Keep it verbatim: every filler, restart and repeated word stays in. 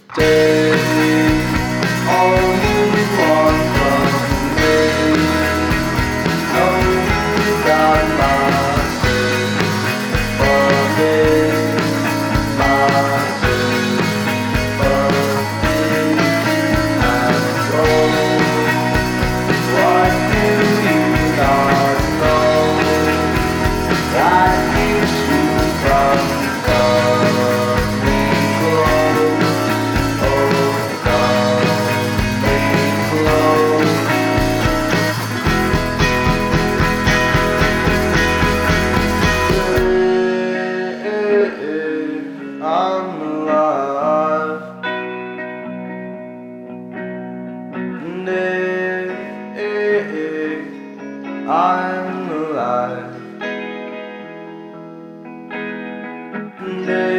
Take all you want from me. Know you got my sympathy, my sympathy and soul. What do you not know that keeps you from coming close? Oh, coming close. I'm alive. I'm alive.